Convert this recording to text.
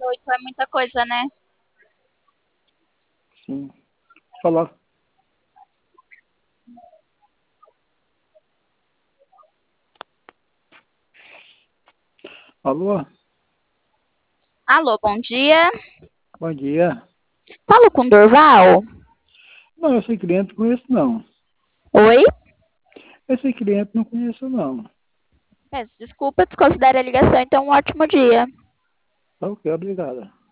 8 é muita coisa, né? Sim. Falar. Alô? Alô, bom dia. Bom dia. Falo com Dorval? Não, esse cliente não conheço, não. Oi? Esse cliente não conheço, não. Peço desculpa, desconsidere a ligação, então um ótimo dia. Tá ok, obrigada.